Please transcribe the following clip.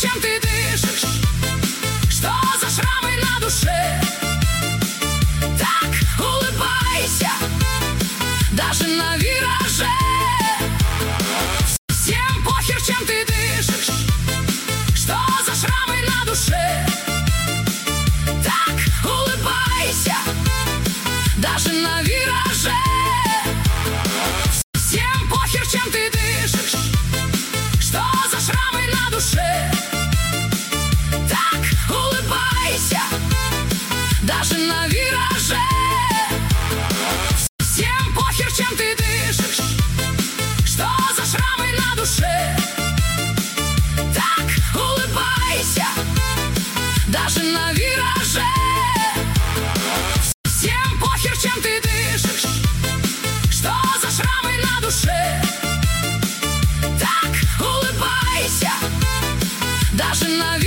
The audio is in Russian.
чем ты дышишь? Что за шрамы на душе? Так улыбайся, даже на вираже. Всем похер, чем ты дышишь. Что за шрамы на душе? Так улыбайся, даже на вираже. Всем похер, чем ты дышишь. Что за шрамы на душе? Так улыбайся, даже на вираже. Всем похер, чем ты дышишь. Что за шрамы на душе? Так улыбайся, даже на вираже. Всем похер, чем ты дышишь. Что за шрамы на душе? Так улыбайся, даже на